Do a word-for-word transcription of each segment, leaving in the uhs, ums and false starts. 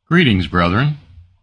Greetings, brethren.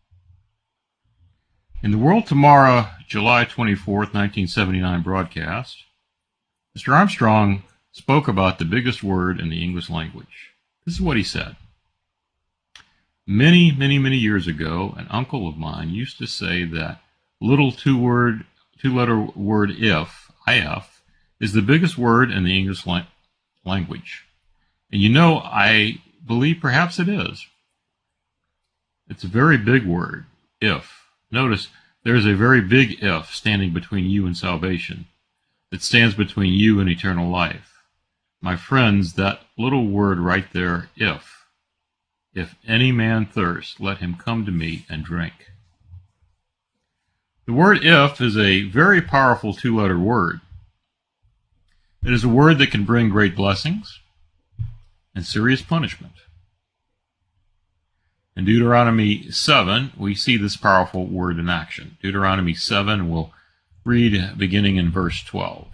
In the World Tomorrow, July twenty-fourth, nineteen seventy-nine broadcast, Mister Armstrong spoke about the biggest word in the English language. This is what he said. Many, many, many years ago, an uncle of mine used to say that little two-word, two-letter word if, if, is the biggest word in the English la- language. And you know, I believe perhaps it is. It's a very big word, if. Notice, there's a very big if standing between you and salvation. It stands between you and eternal life. My friends, that little word right there, if. If any man thirst, let him come to me and drink. The word if is a very powerful two-letter word. It is a word that can bring great blessings and serious punishment. In Deuteronomy seven, we see this powerful word in action. Deuteronomy seven, we'll read beginning in verse twelve.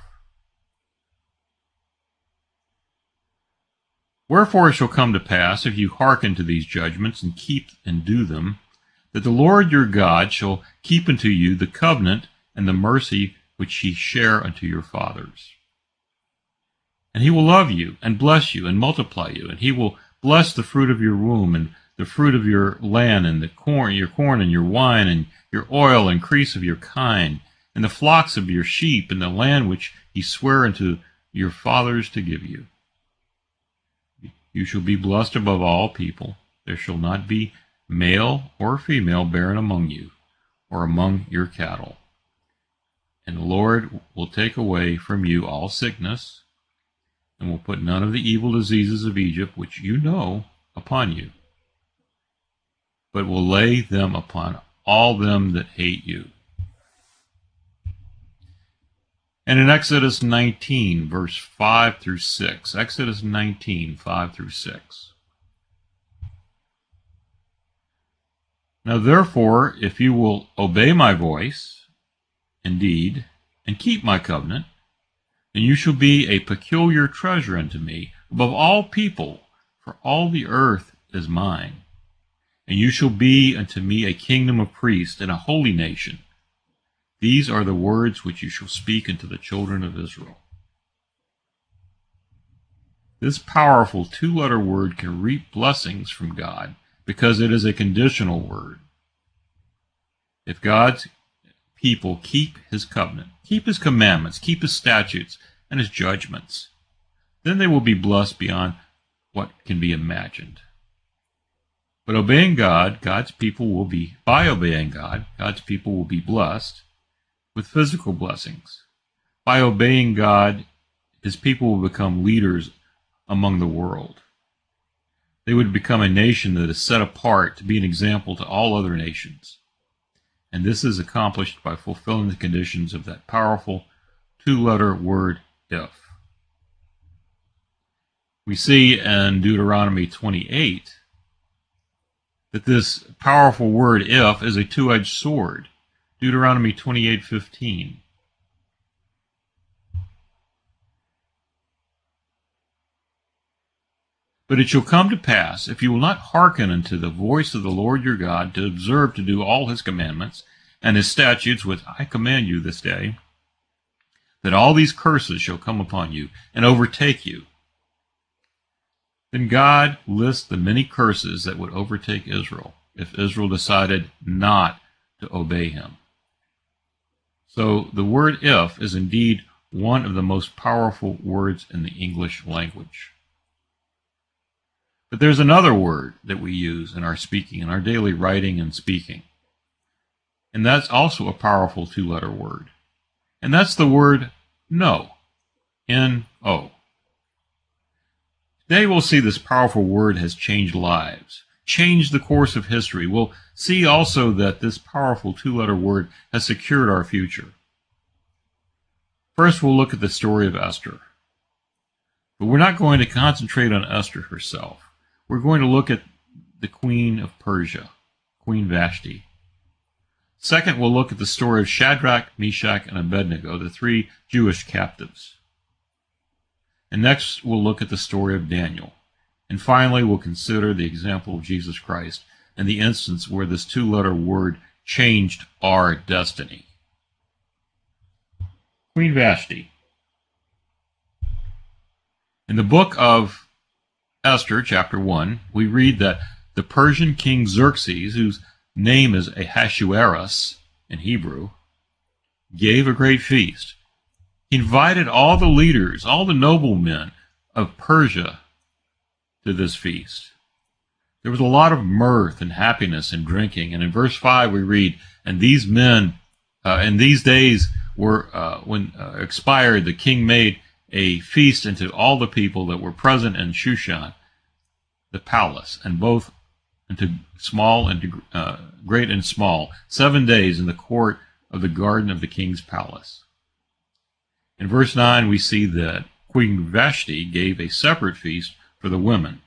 Wherefore it shall come to pass, if you hearken to these judgments, and keep and do them, that the Lord your God shall keep unto you the covenant and the mercy which he share unto your fathers. And he will love you, and bless you, and multiply you, and he will bless the fruit of your womb, and the fruit of your land, and the corn, your corn, and your wine, and your oil, increase of your kind, and the flocks of your sheep, and the land which he sware unto your fathers to give you. You shall be blessed above all people. There shall not be male or female barren among you, or among your cattle. And the Lord will take away from you all sickness, and will put none of the evil diseases of Egypt, which you know, upon you, but will lay them upon all them that hate you. And in Exodus nineteen, verse five through six, Exodus nineteen, five through six. Now therefore, if you will obey my voice, indeed, and keep my covenant, then you shall be a peculiar treasure unto me above all people, for all the earth is mine. And you shall be unto me a kingdom of priests and a holy nation. These are the words which you shall speak unto the children of Israel. This powerful two-letter word can reap blessings from God because it is a conditional word. If God's people keep his covenant, keep his commandments, keep his statutes and his judgments, then they will be blessed beyond what can be imagined. But obeying God, God's people will be, by obeying God, God's people will be blessed with physical blessings. By obeying God, his people will become leaders among the world. They would become a nation that is set apart to be an example to all other nations. And this is accomplished by fulfilling the conditions of that powerful two-letter word, if. We see in Deuteronomy twenty-eight that this powerful word, if, is a two-edged sword. Deuteronomy twenty-eight fifteen. But it shall come to pass, if you will not hearken unto the voice of the Lord your God, to observe to do all his commandments and his statutes which I command you this day, that all these curses shall come upon you and overtake you. Then God lists the many curses that would overtake Israel if Israel decided not to obey him. So the word if is indeed one of the most powerful words in the English language. But there's another word that we use in our speaking, in our daily writing and speaking. And that's also a powerful two-letter word. And that's the word no. N O. Today we'll see this powerful word has changed lives, changed the course of history. We'll see also that this powerful two-letter word has secured our future. First, we'll look at the story of Esther. But we're not going to concentrate on Esther herself. We're going to look at the Queen of Persia, Queen Vashti. Second, we'll look at the story of Shadrach, Meshach, and Abednego, the three Jewish captives. And next, we'll look at the story of Daniel. And finally, we'll consider the example of Jesus Christ in the instance where this two-letter word changed our destiny. Queen Vashti. In the book of Esther, chapter one, we read that the Persian king Xerxes, whose name is Ahasuerus in Hebrew, gave a great feast. He invited all the leaders, all the noblemen of Persia to this feast. There was a lot of mirth and happiness and drinking. And in verse five we read, and these men, uh, in these days were, uh, when uh, expired, the king made a feast unto all the people that were present in Shushan, the palace, and both unto small and to, uh, great and small, seven days in the court of the garden of the king's palace. In verse nine we see that Queen Vashti gave a separate feast for the women.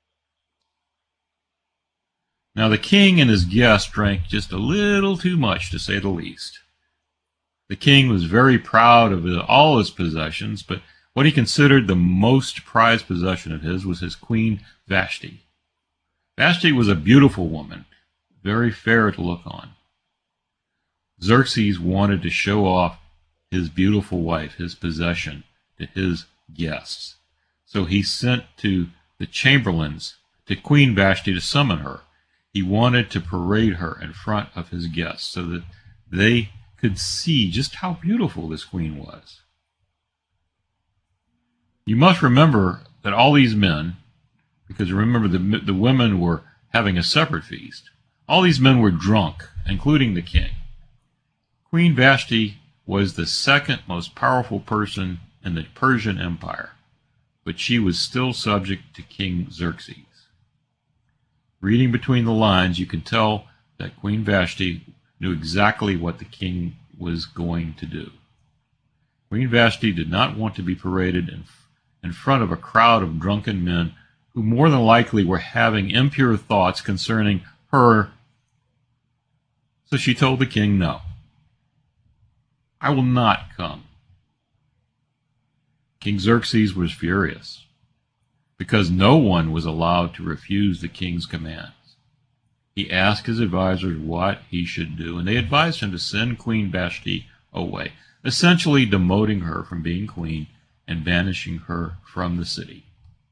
Now the king and his guests drank just a little too much, to say the least. The king was very proud of all his possessions, but what he considered the most prized possession of his was his queen Vashti. Vashti was a beautiful woman, very fair to look on. Xerxes wanted to show off his beautiful wife, his possession, to his guests. So he sent to the chamberlains to Queen Vashti to summon her. He wanted to parade her in front of his guests so that they could see just how beautiful this queen was. You must remember that all these men, because remember the, the women were having a separate feast, all these men were drunk, including the king. Queen Vashti was the second most powerful person in the Persian Empire, but she was still subject to King Xerxes. Reading between the lines, you can tell that Queen Vashti knew exactly what the king was going to do. Queen Vashti did not want to be paraded in, in front of a crowd of drunken men who more than likely were having impure thoughts concerning her. So she told the king, no, I will not come. King Xerxes was furious because no one was allowed to refuse the king's commands. He asked his advisors what he should do, and they advised him to send Queen Vashti away, essentially demoting her from being queen and banishing her from the city.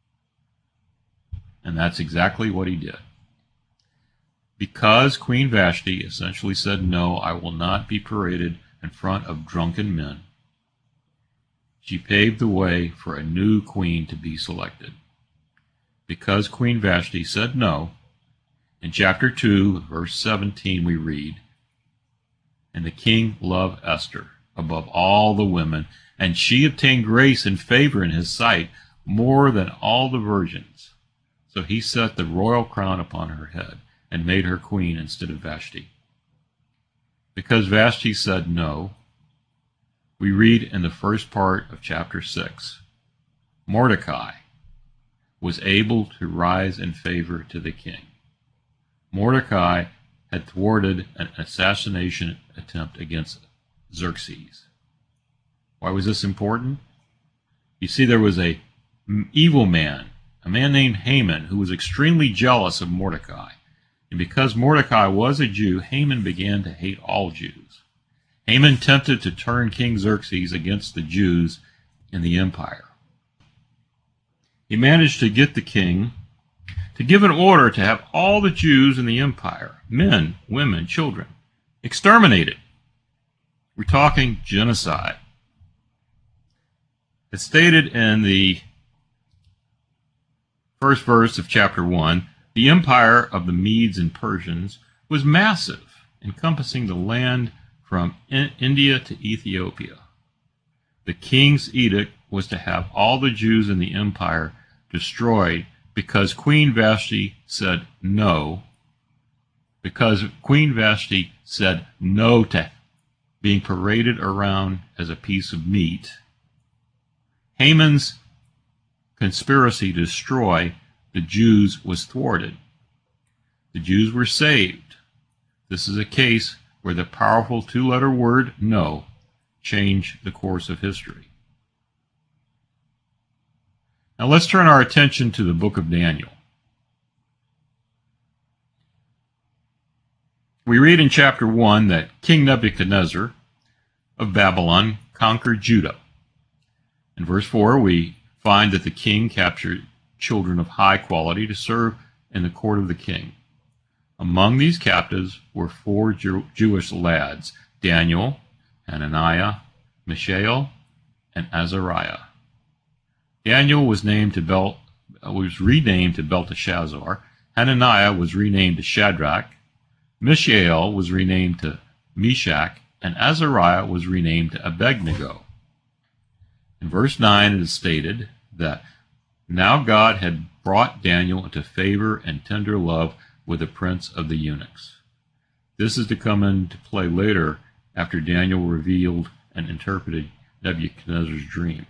And that's exactly what he did. Because Queen Vashti essentially said, no, I will not be paraded in front of drunken men, she paved the way for a new queen to be selected. Because Queen Vashti said no, in chapter two, verse seventeen, we read, and the king loved Esther above all the women, and she obtained grace and favor in his sight more than all the virgins. So he set the royal crown upon her head and made her queen instead of Vashti. Because Vashti said no, we read in the first part of chapter six, Mordecai was able to rise in favor to the king. Mordecai had thwarted an assassination attempt against Xerxes. Why was this important? You see, there was a evil man, a man named Haman, who was extremely jealous of Mordecai. And because Mordecai was a Jew, Haman began to hate all Jews. Haman attempted to turn King Xerxes against the Jews in the empire. He managed to get the king to give an order to have all the Jews in the empire, men, women, children, exterminated. We're talking genocide. It's stated in the first verse of chapter one, the empire of the Medes and Persians was massive, encompassing the land from India to Ethiopia. The king's edict was to have all the Jews in the empire destroyed because Queen Vashti said no, because Queen Vashti said no to being paraded around as a piece of meat. Haman's conspiracy to destroy the Jews was thwarted. The Jews were saved. This is a case where the powerful two-letter word no changed the course of history. Now let's turn our attention to the book of Daniel. We read in chapter one that King Nebuchadnezzar of Babylon conquered Judah. In verse four, we find that the king captured children of high quality to serve in the court of the king. Among these captives were four Jew- Jewish lads, Daniel, Hananiah, Mishael, and Azariah. Daniel was named to Bel- was renamed to Belteshazzar. Hananiah was renamed to Shadrach. Mishael was renamed to Meshach, and Azariah was renamed to Abednego. In verse nine it is stated that now God had brought Daniel into favor and tender love with the prince of the eunuchs. This is to come into play later after Daniel revealed and interpreted Nebuchadnezzar's dream.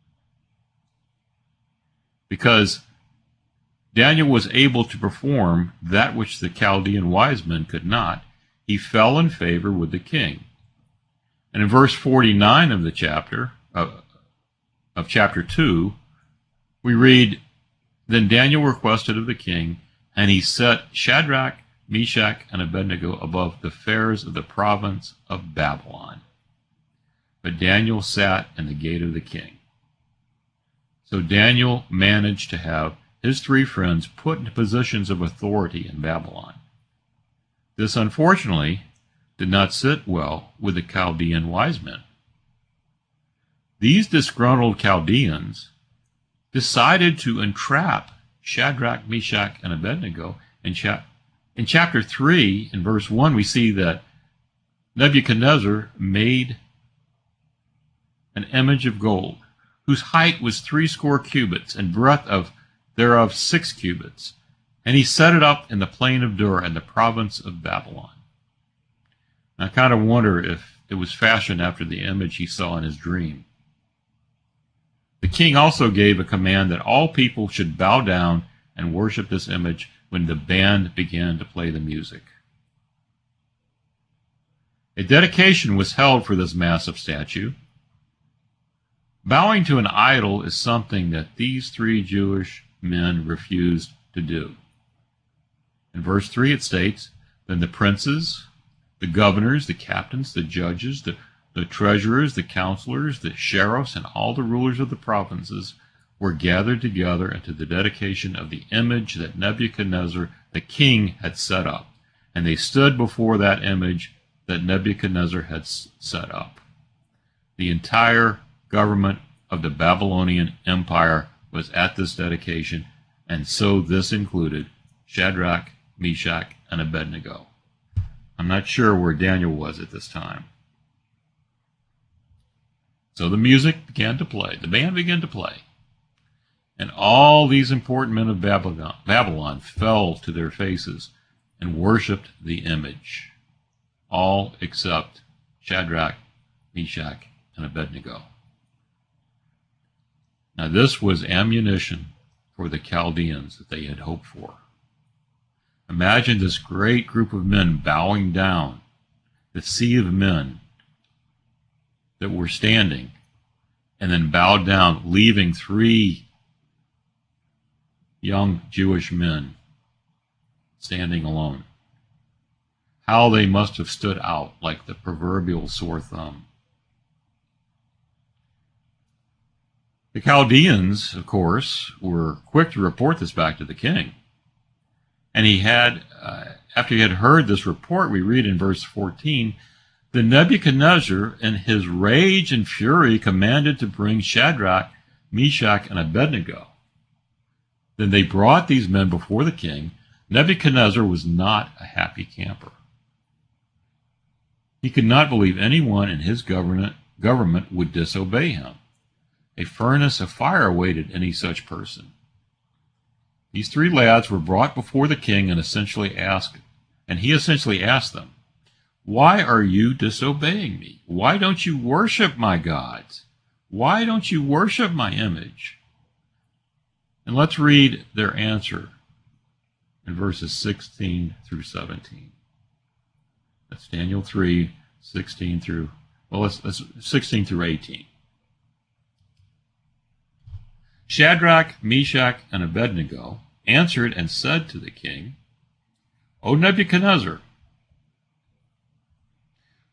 Because Daniel was able to perform that which the Chaldean wise men could not, he fell in favor with the king. And in verse forty-nine of the chapter, of, of chapter two, we read, Then Daniel requested of the king, and he set Shadrach, Meshach, and Abednego above the fares of the province of Babylon. But Daniel sat in the gate of the king. So Daniel managed to have his three friends put into positions of authority in Babylon. This, unfortunately, did not sit well with the Chaldean wise men. These disgruntled Chaldeans decided to entrap Shadrach, Meshach, and Abednego. In, chap- in chapter three, in verse one, we see that Nebuchadnezzar made an image of gold, whose height was threescore cubits, and breadth of thereof six cubits. And he set it up in the plain of Dura in the province of Babylon. I kind of wonder if it was fashioned after the image he saw in his dream. The king also gave a command that all people should bow down and worship this image when the band began to play the music. A dedication was held for this massive statue. Bowing to an idol is something that these three Jewish men refused to do. In verse three it states, Then the princes, the governors, the captains, the judges, the, the treasurers, the counselors, the sheriffs, and all the rulers of the provinces were gathered together into the dedication of the image that Nebuchadnezzar the king had set up. And they stood before that image that Nebuchadnezzar had set up. The entire government of the Babylonian Empire was at this dedication, and so this included Shadrach, Meshach, and Abednego. I'm not sure where Daniel was at this time. So the music began to play. The band began to play. And all these important men of Babylon, Babylon fell to their faces and worshipped the image. All except Shadrach, Meshach, and Abednego. Now this was ammunition for the Chaldeans that they had hoped for. Imagine this great group of men bowing down, the sea of men that were standing, and then bowed down, leaving three young Jewish men standing alone. How they must have stood out like the proverbial sore thumb. The Chaldeans, of course, were quick to report this back to the king. And he had, uh, after he had heard this report, we read in verse fourteen, Then Nebuchadnezzar, in his rage and fury, commanded to bring Shadrach, Meshach, and Abednego. Then they brought these men before the king. Nebuchadnezzar was not a happy camper. He could not believe anyone in his government, government would disobey him. A furnace of fire awaited any such person. These three lads were brought before the king and essentially asked, and he essentially asked them, Why are you disobeying me? Why don't you worship my gods? Why don't you worship my image? And let's read their answer in verses sixteen through seventeen. That's Daniel three, sixteen through, well, let's, let's sixteen through eighteen. Shadrach, Meshach, and Abednego answered and said to the king, O Nebuchadnezzar,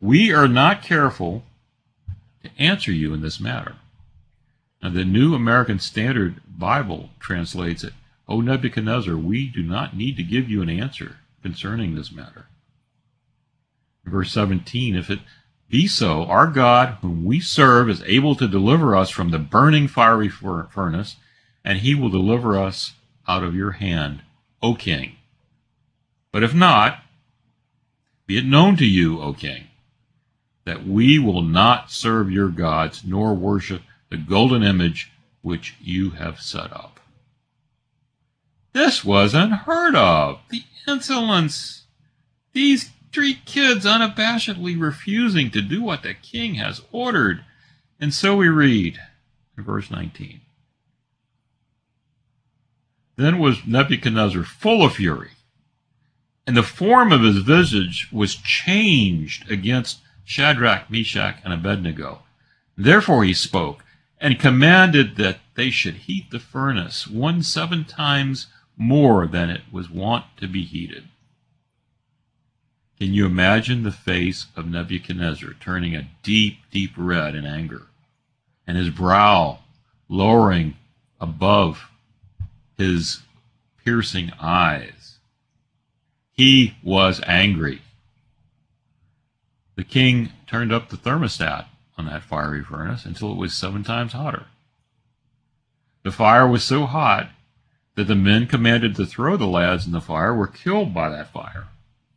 we are not careful to answer you in this matter. Now, the New American Standard Bible translates it, O Nebuchadnezzar, we do not need to give you an answer concerning this matter. Verse seventeen, if it be so, our God, whom we serve, is able to deliver us from the burning fiery furnace, and he will deliver us out of your hand, O king. But if not, be it known to you, O king, that we will not serve your gods, nor worship the golden image which you have set up. This was unheard of. The insolence. These three kids unabashedly refusing to do what the king has ordered. And so we read in verse nineteen. Then was Nebuchadnezzar full of fury, and the form of his visage was changed against Shadrach, Meshach, and Abednego. Therefore he spoke, and commanded that they should heat the furnace one seven times more than it was wont to be heated. Can you imagine the face of Nebuchadnezzar turning a deep, deep red in anger, and his brow lowering above his piercing eyes? He was angry. The king turned up the thermostat on that fiery furnace until it was seven times hotter. The fire was so hot that the men commanded to throw the lads in the fire were killed by that fire.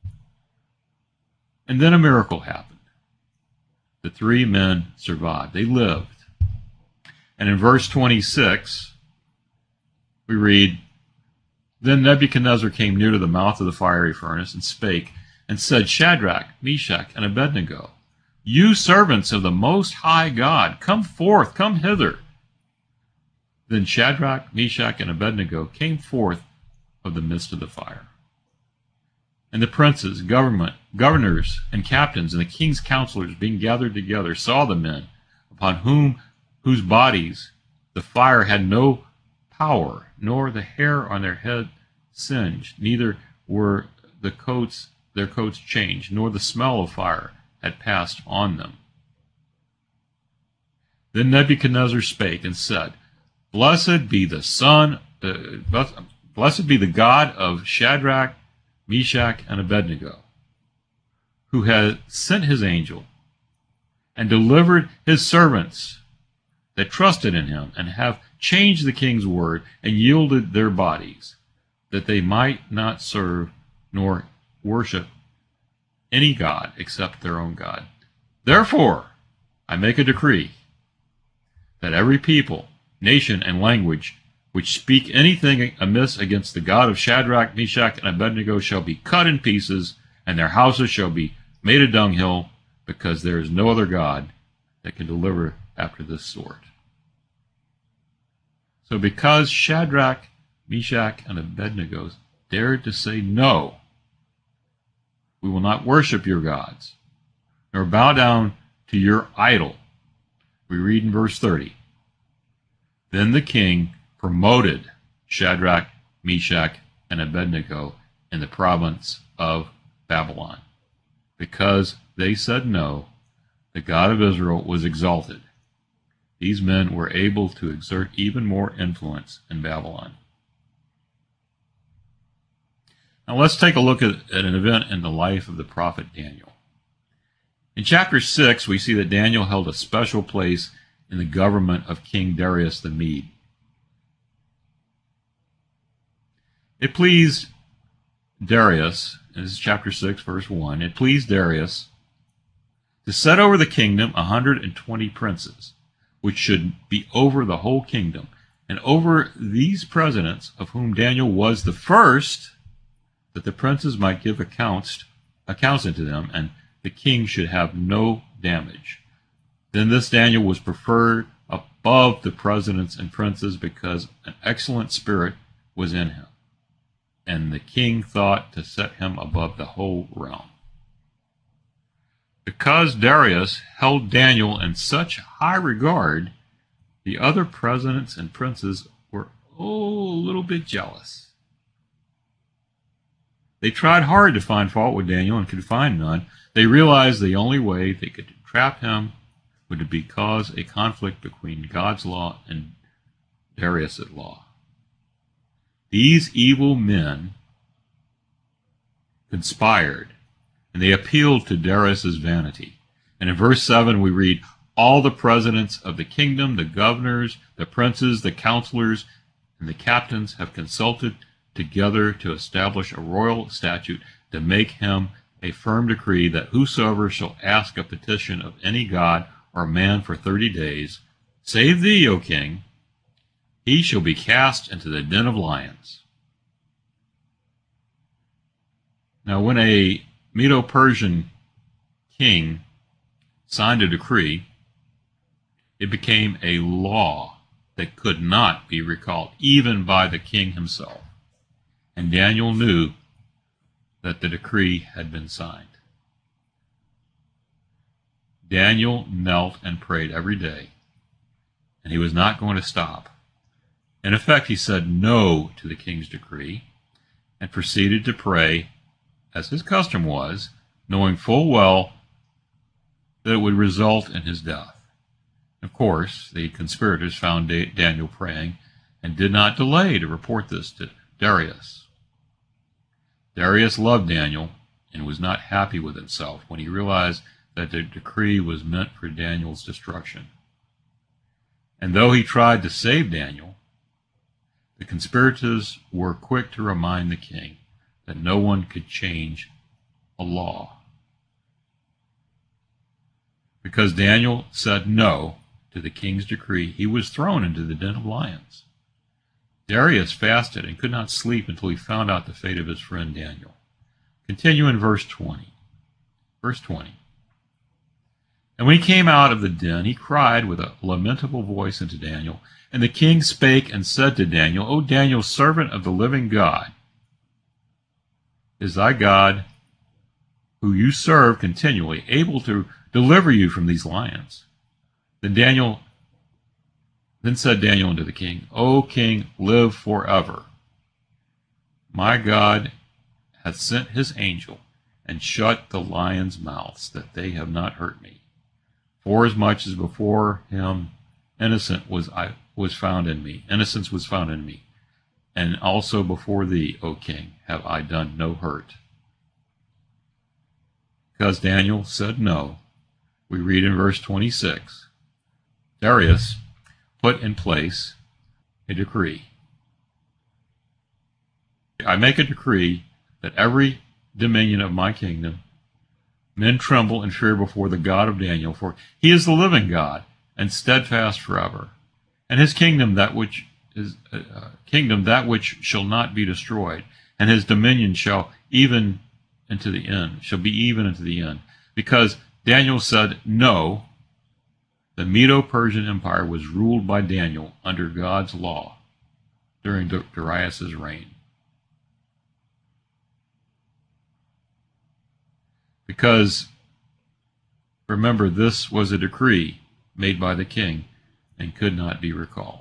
And then a miracle happened. The three men survived. They lived. And in verse twenty-six, we read, Then Nebuchadnezzar came near to the mouth of the fiery furnace and spake, and said, Shadrach, Meshach, and Abednego, you servants of the Most High God, come forth, come hither. Then Shadrach, Meshach, and Abednego came forth of the midst of the fire. And the princes, government, governors, and captains, and the king's counselors, being gathered together, saw the men, upon whom whose bodies the fire had no power, nor the hair on their head singed, neither were the coats their coats changed, nor the smell of fire had passed on them. Then Nebuchadnezzar spake and said, Blessed be the Son, uh, blessed be the God of Shadrach, Meshach, and Abednego, who has sent his angel and delivered his servants that trusted in him, and have changed the king's word and yielded their bodies, that they might not serve nor worship any god except their own God. Therefore, I make a decree that every people, nation, and language which speak anything amiss against the God of Shadrach, Meshach, and Abednego shall be cut in pieces, and their houses shall be made a dunghill, because there is no other God that can deliver after this sort. So because Shadrach, Meshach, and Abednego dared to say no, we will not worship your gods, nor bow down to your idol. We read in verse thirty, Then the king promoted Shadrach, Meshach, and Abednego in the province of Babylon. Because they said no, the God of Israel was exalted. These men were able to exert even more influence in Babylon. Now let's take a look at, at an event in the life of the prophet Daniel. In chapter six, we see that Daniel held a special place in the government of King Darius the Mede. It pleased Darius, and this is chapter six, verse one, it pleased Darius to set over the kingdom a hundred and twenty princes, which should be over the whole kingdom, and over these presidents, of whom Daniel was the first, that the princes might give accounts, accounts unto them, and the king should have no damage. Then this Daniel was preferred above the presidents and princes, because an excellent spirit was in him, and the king thought to set him above the whole realm. Because Darius held Daniel in such high regard, the other presidents and princes were oh, a little bit jealous. They tried hard to find fault with Daniel and could find none. They realized the only way they could trap him would be cause a conflict between God's law and Darius' law. These evil men conspired, and they appealed to Darius' vanity. And in verse seven we read, all the presidents of the kingdom, the governors, the princes, the counselors, and the captains have consulted together to establish a royal statute to make him a firm decree that whosoever shall ask a petition of any god or man for thirty days, save thee, O king, he shall be cast into the den of lions. Now, when a Medo-Persian king signed a decree, it became a law that could not be recalled, even by the king himself. And Daniel knew that the decree had been signed. Daniel knelt and prayed every day, and he was not going to stop. In effect, he said no to the king's decree and proceeded to pray, as his custom was, knowing full well that it would result in his death. Of course, the conspirators found Daniel praying and did not delay to report this to Darius. Darius loved Daniel and was not happy with himself when he realized that the decree was meant for Daniel's destruction. And though he tried to save Daniel, the conspirators were quick to remind the king that no one could change a law. Because Daniel said no to the king's decree, he was thrown into the den of lions. Darius fasted and could not sleep until he found out the fate of his friend Daniel. Continue in verse twenty. Verse twenty. And when he came out of the den, he cried with a lamentable voice unto Daniel. And the king spake and said to Daniel, O Daniel, servant of the living God, is thy God, who you serve continually, able to deliver you from these lions? Then Daniel, then said Daniel unto the king, O king, live forever. My God hath sent his angel and shut the lions' mouths, that they have not hurt me. Forasmuch as before him innocent was I was found in me, innocence was found in me, and also before thee, O king, have I done no hurt. Because Daniel said no, we read in verse twenty-six, Darius put in place a decree. I make a decree that every dominion of my kingdom, men tremble and fear before the God of Daniel, for he is the living God and steadfast forever. And his kingdom that which is uh, kingdom that which shall not be destroyed, and his dominion shall even into the end, shall be even unto the end. Because Daniel said no, the Medo-Persian Empire was ruled by Daniel under God's law during Darius' reign. Because, remember, this was a decree made by the king and could not be recalled.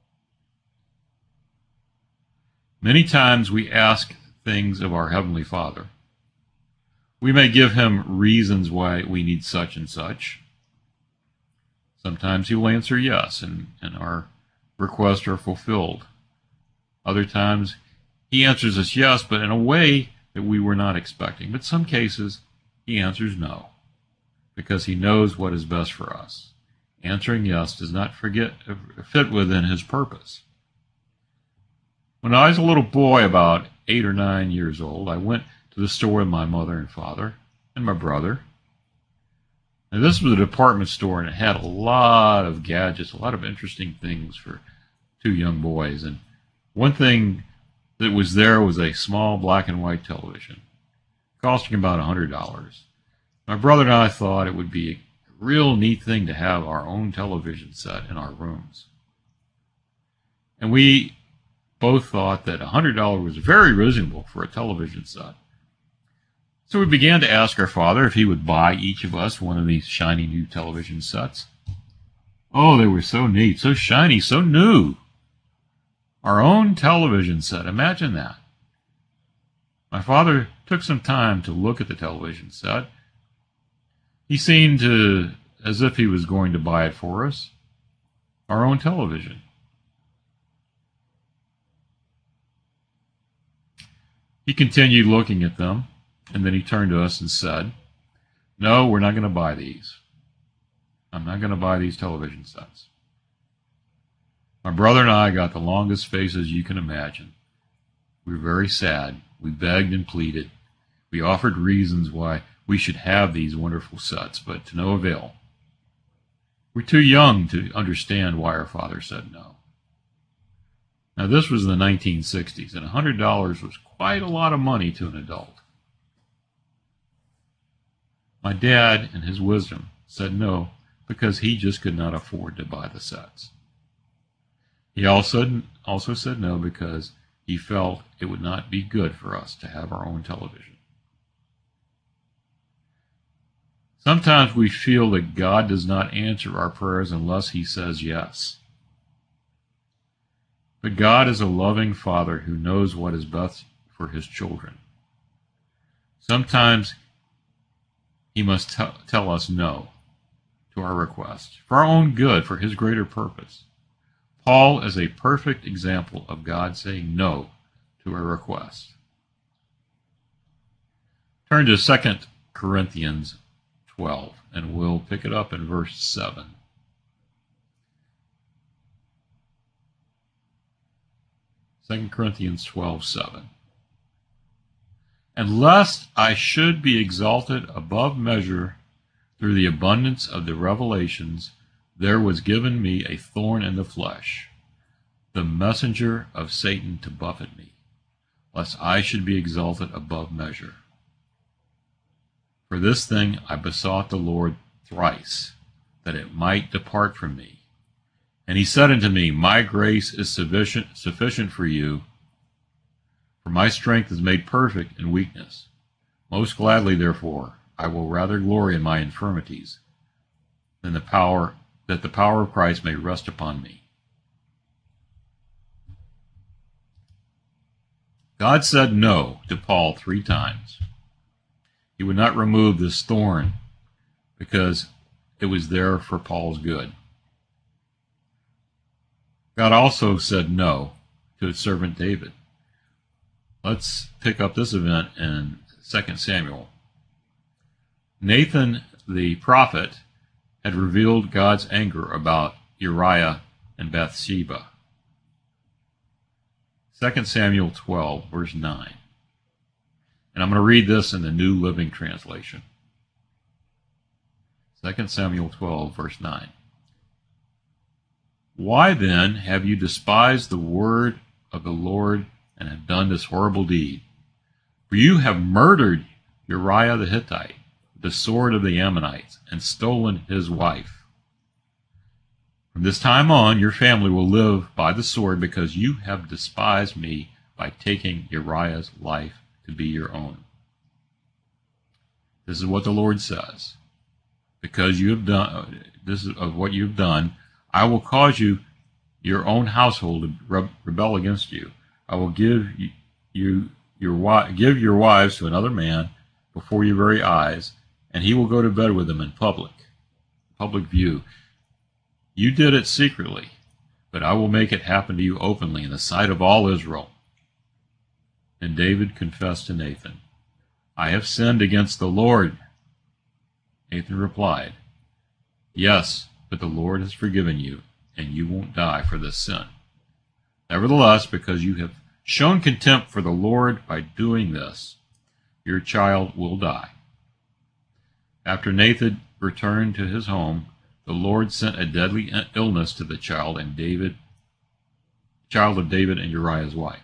Many times we ask things of our Heavenly Father. We may give him reasons why we need such and such. Sometimes he will answer yes, and, and our requests are fulfilled. Other times he answers us yes, but in a way that we were not expecting. But some cases he answers no, because he knows what is best for us. Answering yes does not forget, fit within his purpose. When I was a little boy, about eight or nine years old, I went to the store with my mother and father and my brother. Now, this was a department store, and it had a lot of gadgets, a lot of interesting things for two young boys. And one thing that was there was a small black and white television, costing about one hundred dollars. My brother and I thought it would be a real neat thing to have our own television set in our rooms. And we both thought that one hundred dollars was very reasonable for a television set. So we began to ask our father if he would buy each of us one of these shiny new television sets. Oh, they were so neat, so shiny, so new. Our own television set, imagine that. My father took some time to look at the television set. He seemed to, as if he was going to buy it for us, our own television. He continued looking at them, and then he turned to us and said, "No, we're not going to buy these. I'm not going to buy these television sets." My brother and I got the longest faces you can imagine. We were very sad. We begged and pleaded. We offered reasons why we should have these wonderful sets, but to no avail. We're too young to understand why our father said no. Now, this was in the nineteen sixties, and one hundred dollars was quite a lot of money to an adult. My dad, in his wisdom, said no because he just could not afford to buy the sets. He also, also said no because he felt it would not be good for us to have our own television. Sometimes we feel that God does not answer our prayers unless he says yes. But God is a loving Father who knows what is best for his children. Sometimes he must t- tell us no to our request, for our own good, for his greater purpose. Paul is a perfect example of God saying no to a request. Turn to Second Corinthians twelve, and we'll pick it up in verse seven. Second Corinthians twelve, seven. "And lest I should be exalted above measure through the abundance of the revelations, there was given me a thorn in the flesh, the messenger of Satan to buffet me, lest I should be exalted above measure. For this thing I besought the Lord thrice, that it might depart from me. And he said unto me, My grace is sufficient, sufficient for you, for my strength is made perfect in weakness. Most gladly, therefore, I will rather glory in my infirmities, than the power that the power of Christ may rest upon me." God said no to Paul three times. He would not remove this thorn because it was there for Paul's good. God also said no to his servant David. Let's pick up this event in Second Samuel. Nathan the prophet had revealed God's anger about Uriah and Bathsheba. Second Samuel twelve, verse nine. And I'm going to read this in the New Living Translation. Second Samuel twelve, verse nine. "Why then have you despised the word of the Lord and have done this horrible deed? For you have murdered Uriah the Hittite, the sword of the Ammonites, and stolen his wife. From this time on, your family will live by the sword because you have despised me by taking Uriah's life to be your own." This is what the Lord says. Because you have done, this is of what you have done, I will cause you, your own household, to re- rebel against you. I will give you, you your give your wives to another man before your very eyes, and he will go to bed with them in public, public view. You did it secretly, but I will make it happen to you openly in the sight of all Israel. And David confessed to Nathan, "I have sinned against the Lord." Nathan replied, "Yes, but the Lord has forgiven you, and you won't die for this sin. Nevertheless, because you have shown contempt for the Lord by doing this, your child will die." After Nathan returned to his home, the Lord sent a deadly illness to the child and David, child of David and Uriah's wife.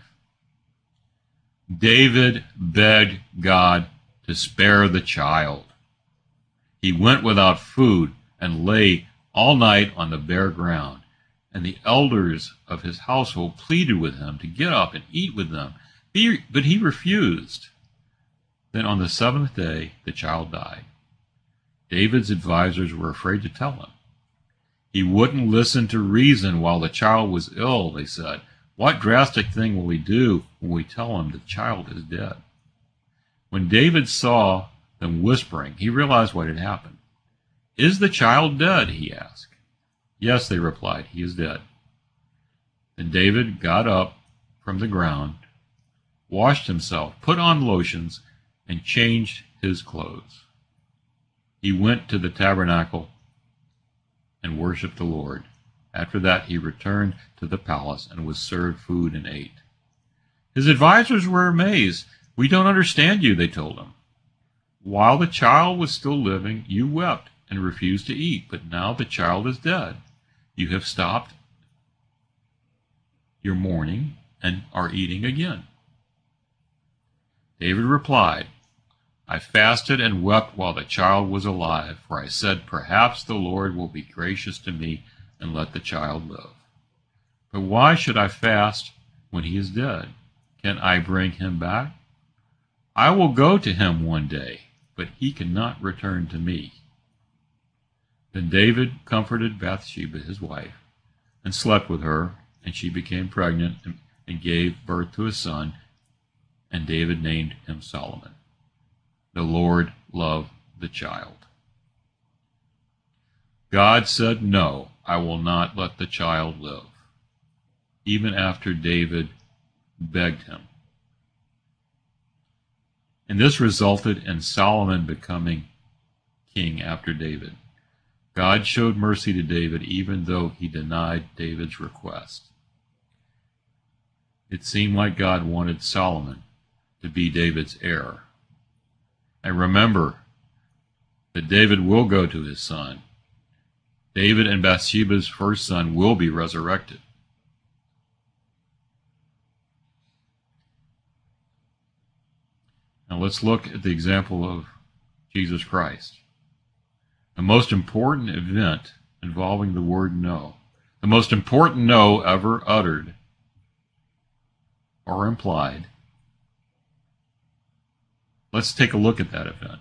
David begged God to spare the child. He went without food and lay all night on the bare ground, and the elders of his household pleaded with him to get up and eat with them, but he refused. Then on the seventh day, the child died. David's advisors were afraid to tell him. He wouldn't listen to reason while the child was ill, they said. What drastic thing will he do when we tell him the child is dead? When David saw them whispering, he realized what had happened. "Is the child dead?" he asked. "Yes," they replied, "he is dead." Then David got up from the ground, washed himself, put on lotions, and changed his clothes. He went to the tabernacle and worshipped the Lord. After that, he returned to the palace and was served food and ate. His advisors were amazed. "We don't understand you," they told him. "While the child was still living, you wept and refused to eat, but now the child is dead. You have stopped your mourning and are eating again." David replied, "I fasted and wept while the child was alive, for I said, perhaps the Lord will be gracious to me and let the child live. But why should I fast when he is dead? Can I bring him back? I will go to him one day, but he cannot return to me." Then David comforted Bathsheba, his wife, and slept with her, and she became pregnant and gave birth to a son, and David named him Solomon. The Lord loved the child. God said, "No, I will not let the child live," even after David begged him. And this resulted in Solomon becoming king after David. God showed mercy to David even though he denied David's request. It seemed like God wanted Solomon to be David's heir. And remember that David will go to his son. David and Bathsheba's first son will be resurrected. Now let's look at the example of Jesus Christ. The most important event involving the word no, the most important no ever uttered or implied. Let's take a look at that event.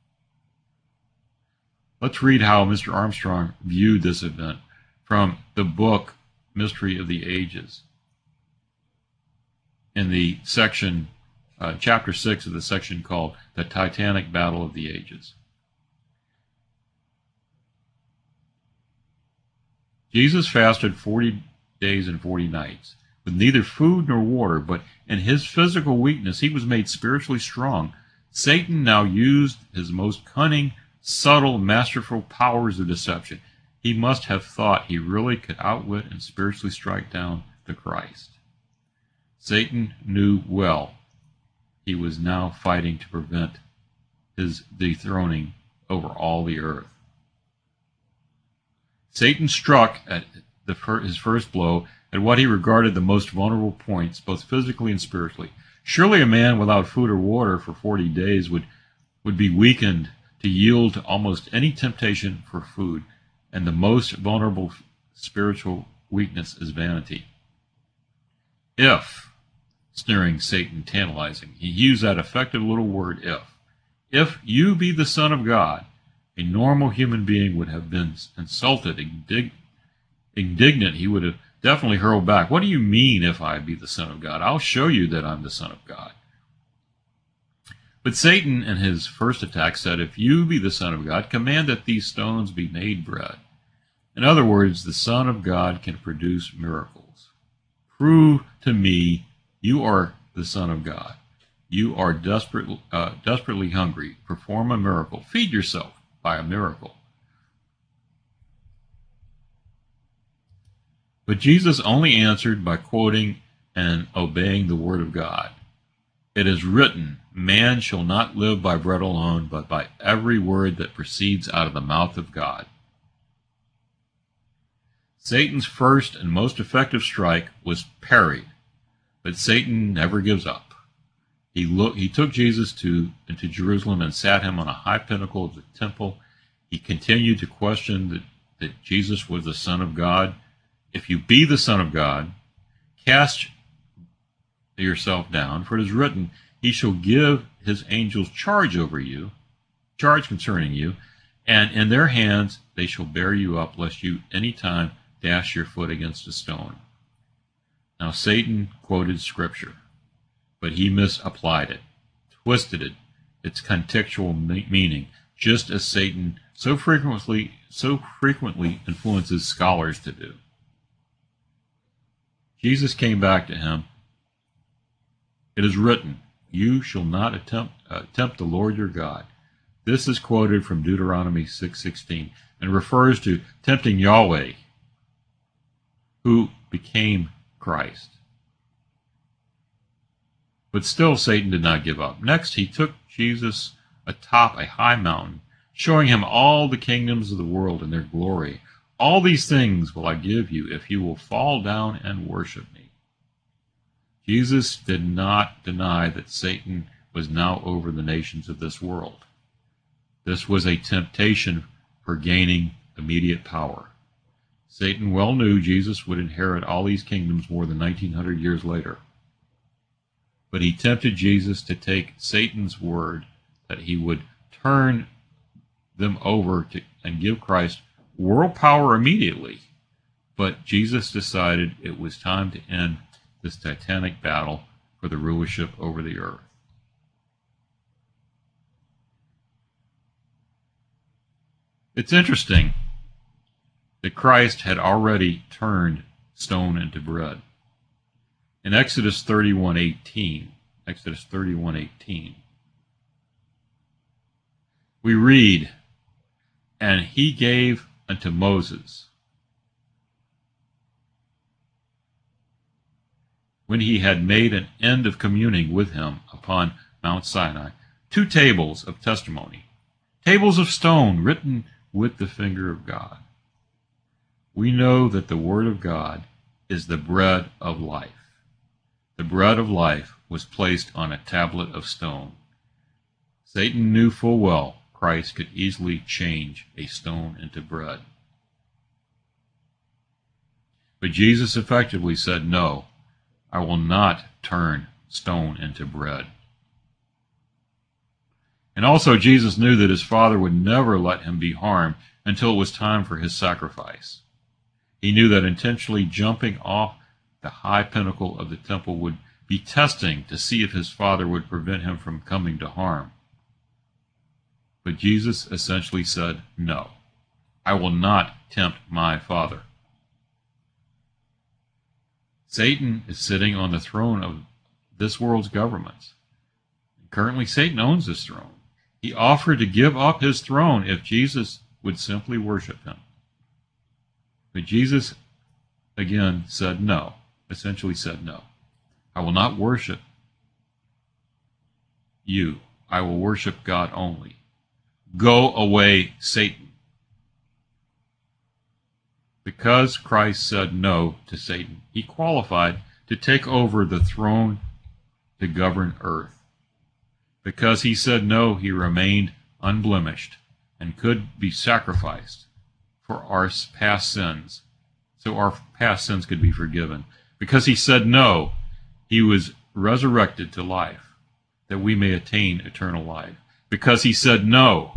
Let's read how Mister Armstrong viewed this event from the book Mystery of the Ages, in the section, uh, chapter six of the section called The Titanic Battle of the Ages. Jesus fasted forty days and forty nights with neither food nor water, but in his physical weakness he was made spiritually strong. Satan now used his most cunning, subtle, masterful powers of deception. He must have thought he really could outwit and spiritually strike down the Christ. Satan knew well he was now fighting to prevent his dethroning over all the earth. Satan struck at the fir- his first blow at what he regarded the most vulnerable points, both physically and spiritually. Surely a man without food or water for forty days would, would be weakened to yield to almost any temptation for food, and the most vulnerable spiritual weakness is vanity. If, sneering Satan, tantalizing, he used that effective little word, if. If you be the Son of God, a normal human being would have been insulted, indig- indignant. He would have definitely hurled back. "What do you mean, if I be the Son of God? I'll show you that I'm the Son of God." But Satan, in his first attack, said, "If you be the Son of God, command that these stones be made bread." In other words, the Son of God can produce miracles. Prove to me you are the Son of God. You are desperate, uh, desperately hungry. Perform a miracle. Feed yourself by a miracle. But Jesus only answered by quoting and obeying the word of God. It is written, "Man shall not live by bread alone, but by every word that proceeds out of the mouth of God." Satan's first and most effective strike was parried, but Satan never gives up. He, look, he took Jesus to into Jerusalem and sat him on a high pinnacle of the temple. He continued to question that, that Jesus was the Son of God. "If you be the Son of God, cast yourself down, for it is written, he shall give his angels charge over you, charge concerning you, and in their hands they shall bear you up, lest you any time dash your foot against a stone." Now Satan quoted Scripture, but he misapplied it, twisted it, its contextual me- meaning, just as Satan so frequently so frequently influences scholars to do. Jesus came back to him. It is written, "You shall not attempt, uh, tempt the Lord your God." This is quoted from Deuteronomy six sixteen and refers to tempting Yahweh, who became Christ. But still Satan did not give up. Next, he took Jesus atop a high mountain, showing him all the kingdoms of the world and their glory. "All these things will I give you if you will fall down and worship me." Jesus did not deny that Satan was now over the nations of this world. This was a temptation for gaining immediate power. Satan well knew Jesus would inherit all these kingdoms more than nineteen hundred years later. But he tempted Jesus to take Satan's word that he would turn them over to, and give Christ world power immediately. But Jesus decided it was time to end this titanic battle for the rulership over the earth. It's interesting that Christ had already turned stone into bread. In Exodus thirty-one eighteen, Exodus thirty-one eighteen, we read, "And he gave unto Moses, when he had made an end of communing with him upon Mount Sinai, two tables of testimony, tables of stone written with the finger of God." We know that the Word of God is the bread of life. The bread of life was placed on a tablet of stone. Satan knew full well Christ could easily change a stone into bread. But Jesus effectively said, "No, I will not turn stone into bread." And also Jesus knew that his Father would never let him be harmed until it was time for his sacrifice. He knew that intentionally jumping off the high pinnacle of the temple would be testing to see if his Father would prevent him from coming to harm. But Jesus essentially said, "No, I will not tempt my Father." Satan is sitting on the throne of this world's governments. Currently, Satan owns this throne. He offered to give up his throne if Jesus would simply worship him. But Jesus, again, said no, essentially said no. "I will not worship you. I will worship God only. Go away, Satan." Because Christ said no to Satan, he qualified to take over the throne to govern earth. Because he said no, he remained unblemished and could be sacrificed for our past sins, so our past sins could be forgiven. Because he said no, he was resurrected to life, that we may attain eternal life. Because he said no,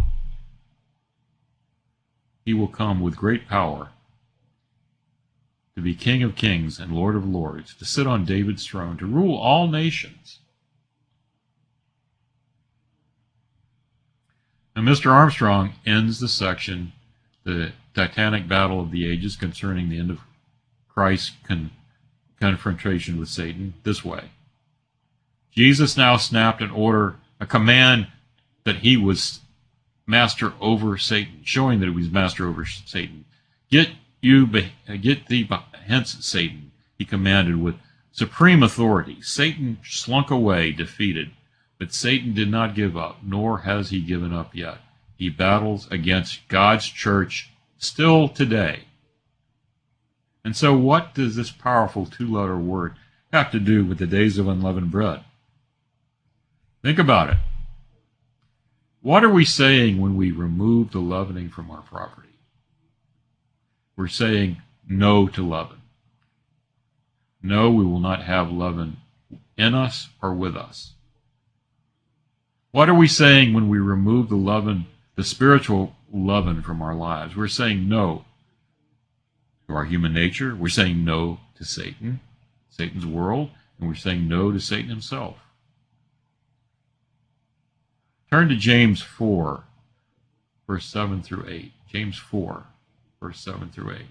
he will come with great power to be King of kings and Lord of lords, to sit on David's throne, to rule all nations. Now, Mister Armstrong ends the section, the Titanic Battle of the Ages, concerning the end of Christ's con- confrontation with Satan, this way. Jesus now snapped an order, a command that he was master over Satan, showing that he was master over Satan. Get you, be- get thee hence, Satan, he commanded with supreme authority. Satan slunk away, defeated. But Satan did not give up, nor has he given up yet. He battles against God's church still today. And so what does this powerful two-letter word have to do with the days of unleavened bread? Think about it. What are we saying when we remove the leavening from our property? We're saying no to leaven. No, we will not have leaven in us or with us. What are we saying when we remove the leaven, the spiritual leaven from our lives? We're saying no to our human nature. We're saying no to Satan, Satan's world, and we're saying no to Satan himself. Turn to James four, verse seven through eight. James four, verse seven through eight.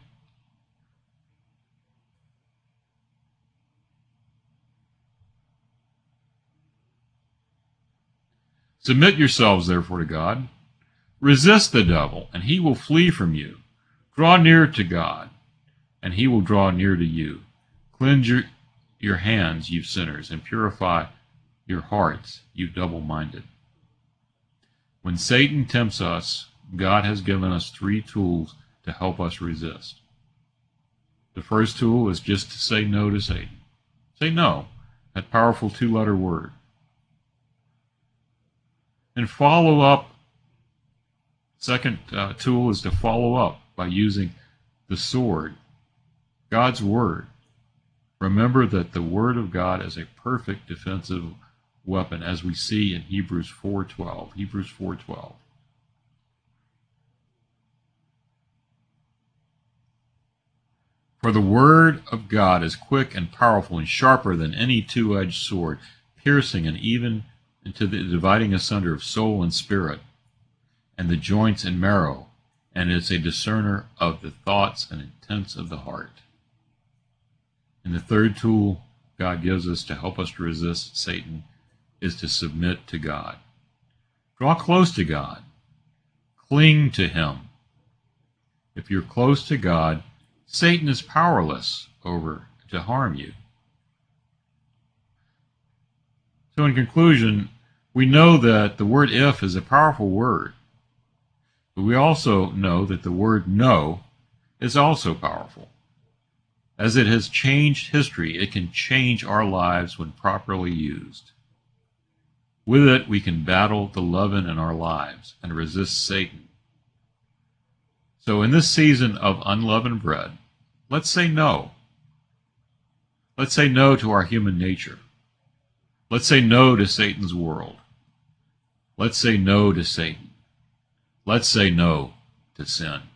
Submit yourselves, therefore, to God. Resist the devil, and he will flee from you. Draw near to God, and he will draw near to you. Cleanse your, your hands, you sinners, and purify your hearts, you double-minded. When Satan tempts us, God has given us three tools to help us resist. The first tool is just to say no to Satan. Say no, that powerful two-letter word. And follow up. Second uh, tool is to follow up by using the sword, God's word. Remember that the word of God is a perfect defensive weapon, as we see in Hebrews four twelve. Hebrews four twelve. For the word of God is quick and powerful and sharper than any two-edged sword, piercing and even into the dividing asunder of soul and spirit, and the joints and marrow, and is a discerner of the thoughts and intents of the heart. And the third tool God gives us to help us to resist Satan is to submit to God. Draw close to God. Cling to him. If you're close to God, Satan is powerless over to harm you. So in conclusion, we know that the word if is a powerful word. But we also know that the word no is also powerful. As it has changed history, it can change our lives when properly used. With it, we can battle the leaven in our lives and resist Satan. So in this season of unleavened bread, let's say no. Let's say no to our human nature. Let's say no to Satan's world. Let's say no to Satan. Let's say no to sin.